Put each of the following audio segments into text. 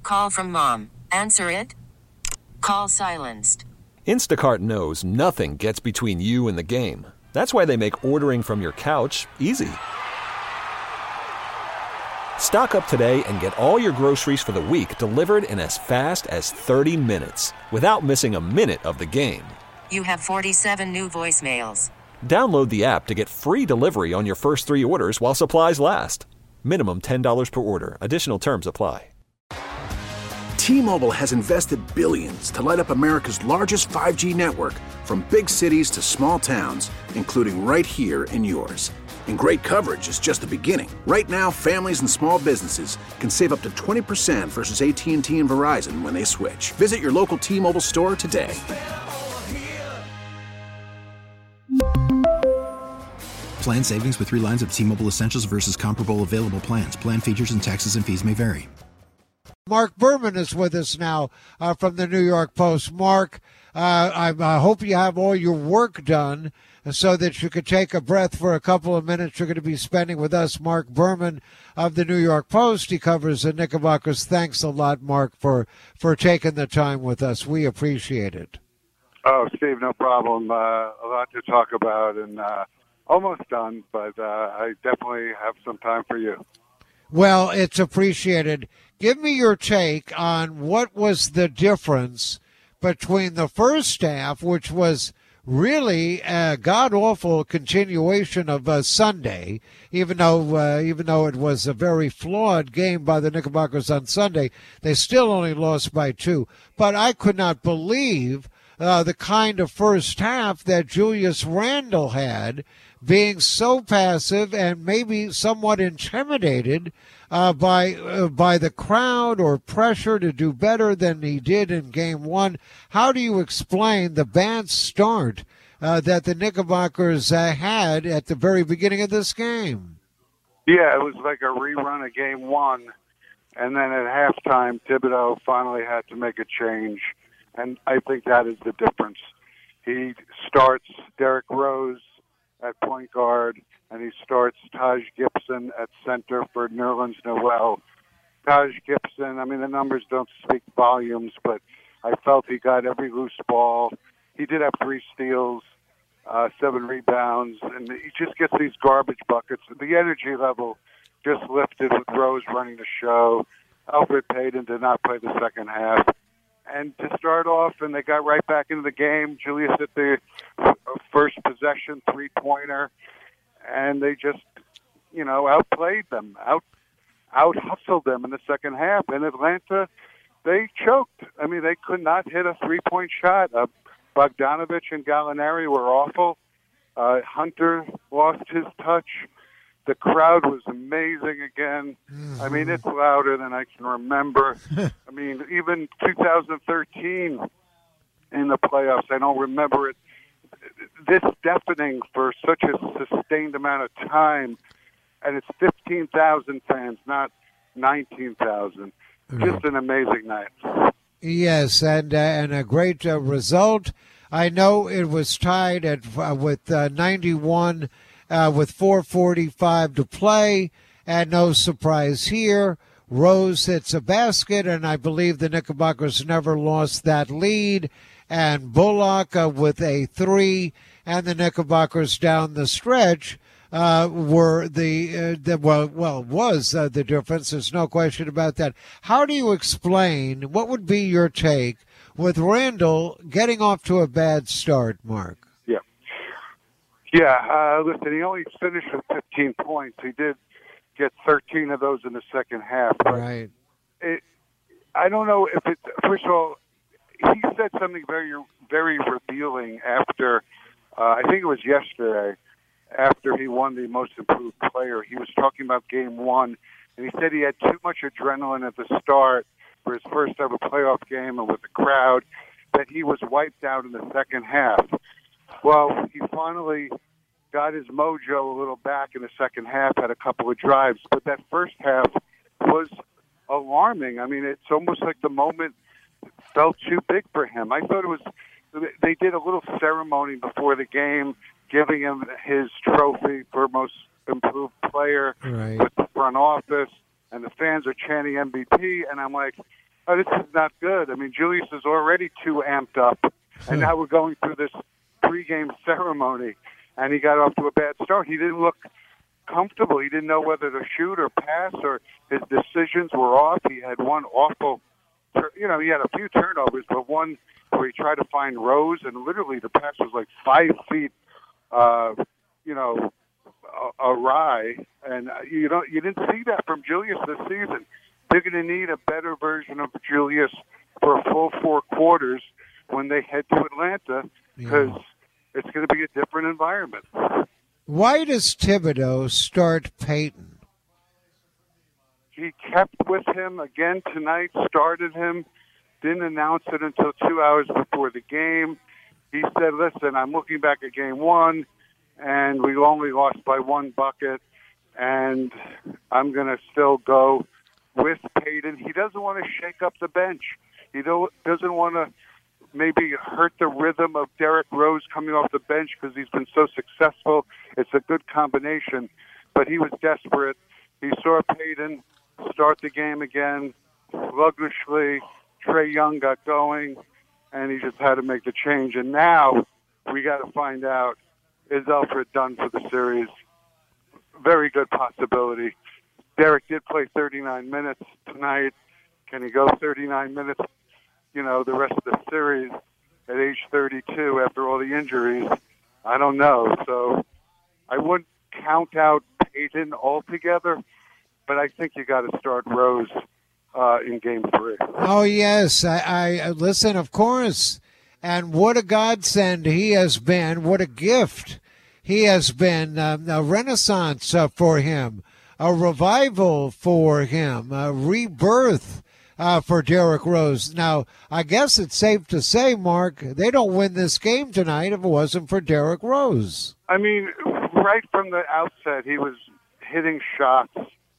Call from mom. Answer it. Call silenced. Instacart knows nothing gets between you and the game. That's why they make ordering from your couch easy. Stock up today and get all your groceries for the week delivered in as fast as 30 minutes without missing a minute of the game. You have 47 new voicemails. Download the app to get free delivery on your first 3 orders while supplies last. Minimum $10 per order. Additional terms apply. T-Mobile has invested billions to light up America's largest 5G network, from big cities to small towns, including right here in yours. And great coverage is just the beginning. Right now, families and small businesses can save up to 20% versus AT&T and Verizon when they switch. Visit your local T-Mobile store today. Plan savings with 3 lines of T-Mobile Essentials versus comparable available plans. Plan features and taxes and fees may vary. Mark Berman is with us now from the New York Post. Mark, I hope you have all your work done so that you could take a breath for a couple of minutes. You're going to be spending with us, Mark Berman of the New York Post. He covers the Knickerbockers. Thanks a lot, Mark, for taking the time with us. We appreciate it. Oh, Steve, no problem. A lot to talk about, and almost done, but I definitely have some time for you. Well, it's appreciated. Give me your take on what was the difference between the first half, which was really a god-awful continuation of Sunday, even though it was a very flawed game by the Knickerbockers on Sunday. They still only lost by 2. But I could not believe the kind of first half that Julius Randle had, being so passive and maybe somewhat intimidated by the crowd or pressure to do better than he did in Game 1. How do you explain the bad start that the Knickerbockers had at the very beginning of this game? Yeah, it was like a rerun of Game 1, and then at halftime, Thibodeau finally had to make a change, and I think that is the difference. He starts Derrick Rose at point guard, and he starts Taj Gibson at center for Nerlens Noel. Taj Gibson, I mean, the numbers don't speak volumes, but I felt he got every loose ball. He did have 3 steals, 7 rebounds, and he just gets these garbage buckets. The energy level just lifted with Rose running the show. Alfred Payton did not play the second half. And to start off, and they got right back into the game. Julius hit the first possession 3-pointer, and they just, outplayed them, out-hustled them in the second half. And Atlanta, they choked. I mean, they could not hit a 3-point shot. Bogdanovich and Gallinari were awful. Hunter lost his touch. The crowd was amazing again. I mean, it's louder than I can remember. I mean, even 2013 in the playoffs, I don't remember it this deafening for such a sustained amount of time. And it's 15,000 fans, not 19,000. Just an amazing night. Yes, and a great result. I know it was tied with 91 with 4:45 to play, and no surprise here. Rose hits a basket, and I believe the Knickerbockers never lost that lead. And Bullock with a 3, and the Knickerbockers down the stretch were the difference. There's no question about that. How do you explain, what would be your take with Randle getting off to a bad start, Mark? Listen, he only finished with 15 points. He did get 13 of those in the second half. Right. I don't know if it's, first of all, he said something very, very revealing after, I think it was yesterday, after he won the Most Improved Player. He was talking about Game 1, and he said he had too much adrenaline at the start for his first ever playoff game and with the crowd, that he was wiped out in the second half. Well, he finally got his mojo a little back in the second half, had a couple of drives, but that first half was alarming. I mean, it's almost like the moment felt too big for him. I thought it was, they did a little ceremony before the game, giving him his trophy for Most Improved Player with the front office, and the fans are chanting MVP, and I'm like, oh, this is not good. I mean, Julius is already too amped up, and now we're going through this pregame ceremony, and he got off to a bad start. He didn't look comfortable. He didn't know whether to shoot or pass, or his decisions were off. He had one awful, he had a few turnovers, but one where he tried to find Rose, and literally the pass was like 5 feet, awry, and you didn't see that from Julius this season. They're going to need a better version of Julius for a full 4 quarters when they head to Atlanta, because it's going to be a different environment. Why does Thibodeau start Payton? He kept with him again tonight, started him, didn't announce it until 2 hours before the game. He said, listen, I'm looking back at game 1, and we only lost by 1 bucket, and I'm going to still go with Payton. He doesn't want to shake up the bench. He doesn't want to maybe hurt the rhythm of Derrick Rose coming off the bench because he's been so successful. It's a good combination, but he was desperate. He saw Payton start the game again sluggishly. Trae Young got going, and he just had to make the change. And now we got to find out, is Alfred done for the series? Very good possibility. Derek did play 39 minutes tonight. Can he go 39 minutes, the rest of the series at age 32 after all the injuries? I don't know. So I wouldn't count out Payton altogether, but I think you got to start Rose in Game 3. Oh, yes. I listen, of course. And what a godsend he has been. What a gift he has been. A renaissance for him. A revival for him. A rebirth for Derrick Rose. Now, I guess it's safe to say, Mark, they don't win this game tonight if it wasn't for Derrick Rose. I mean, right from the outset, he was hitting shots,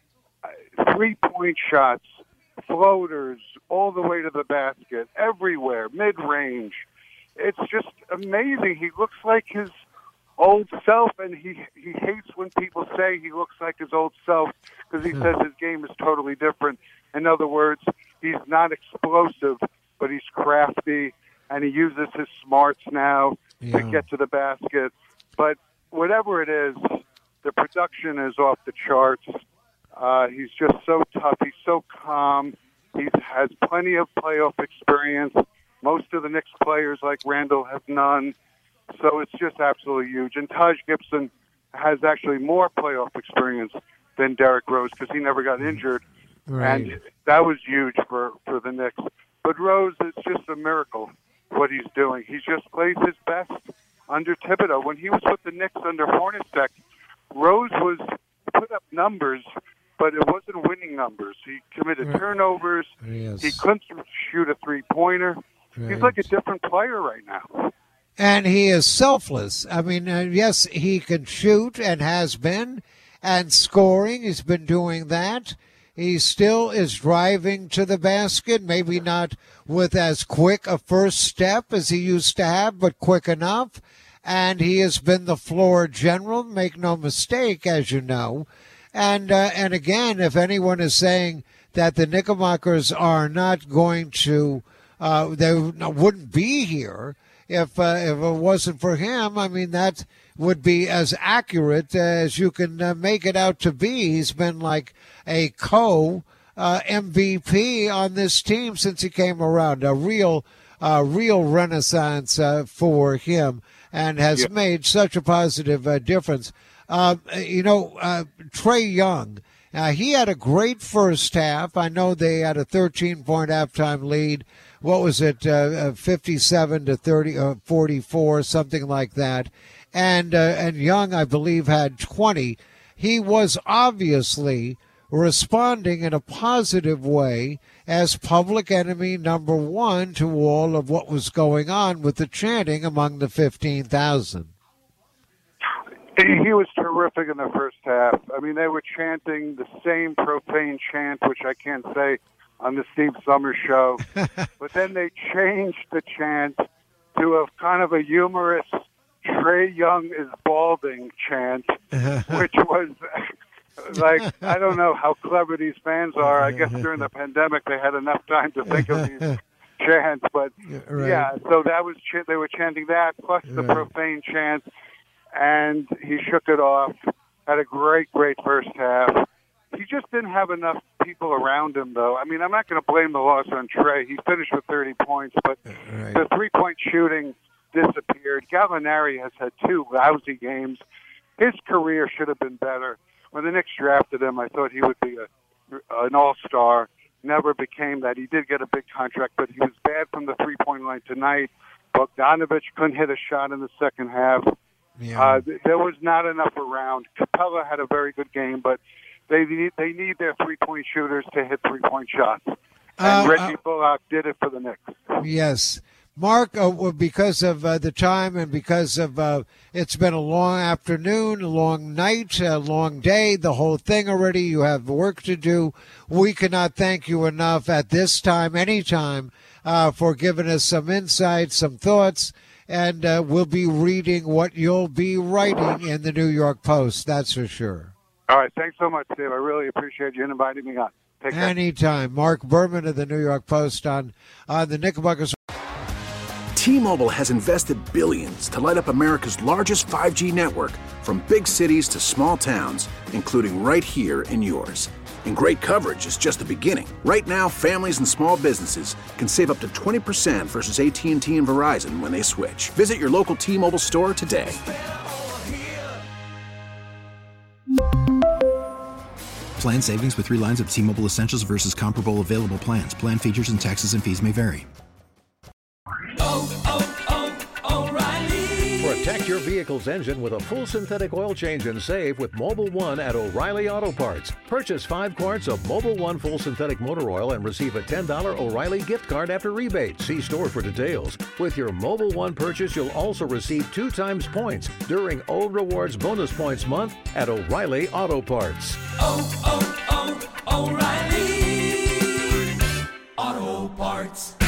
3-point shots, floaters, all the way to the basket, everywhere, mid-range. It's just amazing. He looks like his old self, and he hates when people say he looks like his old self because he says his game is totally different. In other words, he's not explosive, but he's crafty, and he uses his smarts now to get to the basket. But whatever it is, the production is off the charts. He's just so tough. He's so calm. He has plenty of playoff experience. Most of the Knicks players, like Randall, have none. So it's just absolutely huge. And Taj Gibson has actually more playoff experience than Derrick Rose because he never got injured. Right. And that was huge for the Knicks. But Rose, it's just a miracle what he's doing. He just plays his best under Thibodeau. When he was with the Knicks under Hornacek, Rose put up numbers, but it wasn't winning numbers. He committed turnovers. Yes. He couldn't shoot a three-pointer. Right. He's like a different player right now. And he is selfless. I mean, yes, he can shoot and has been, and scoring. He's been doing that. He still is driving to the basket, maybe not with as quick a first step as he used to have, but quick enough. And he has been the floor general, make no mistake, as you know. And again, if anyone is saying that the Knickerbockers are not going to, they wouldn't be here if it wasn't for him, I mean, that would be as accurate as you can make it out to be. He's been like a MVP on this team since he came around, a real renaissance for him, and has made such a positive difference. Trae Young, he had a great first half. I know they had a 13-point halftime lead. What was it, 57 to 44, something like that. And Young, I believe, had 20. He was obviously responding in a positive way as public enemy number one to all of what was going on with the chanting among the 15,000. He was terrific in the first half. I mean, they were chanting the same profane chant, which I can't say on the Steve Summers show. But then they changed the chant to a kind of a humorous Trae Young is balding chant, which was Like, I don't know how clever these fans are. I guess during the pandemic they had enough time to think of these chants. But, yeah, so that was they were chanting that, plus the profane chants, and he shook it off. Had a great first half. He just didn't have enough people around him, though. I mean, I'm not going to blame the loss on Trey. He finished with 30 points, but the three-point shooting disappeared. Gallinari has had 2 lousy games. His career should have been better. When the Knicks drafted him, I thought he would be an all-star. Never became that. He did get a big contract, but he was bad from the three-point line tonight. Bogdanovich couldn't hit a shot in the second half. Yeah. There was not enough around. Capella had a very good game, but they need their three-point shooters to hit three-point shots. And Reggie Bullock did it for the Knicks. Yes. Mark, because of the time and because of it's been a long afternoon, a long night, a long day, the whole thing already, you have work to do. We cannot thank you enough at this time, anytime, for giving us some insights, some thoughts, and we'll be reading what you'll be writing in the New York Post, that's for sure. All right, thanks so much, Dave. I really appreciate you inviting me on. Take care. Anytime. Mark Berman of the New York Post on the Knickerbockers. T-Mobile has invested billions to light up America's largest 5G network, from big cities to small towns, including right here in yours. And great coverage is just the beginning. Right now, families and small businesses can save up to 20% versus AT&T and Verizon when they switch. Visit your local T-Mobile store today. Plan savings with 3 lines of T-Mobile Essentials versus comparable available plans. Plan features and taxes and fees may vary. Protect your vehicle's engine with a full synthetic oil change and save with Mobil 1 at O'Reilly Auto Parts. Purchase 5 quarts of Mobil 1 full synthetic motor oil and receive a $10 O'Reilly gift card after rebate. See store for details. With your Mobil 1 purchase, you'll also receive 2 times points during O Rewards Bonus Points Month at O'Reilly Auto Parts. O'Reilly Auto Parts.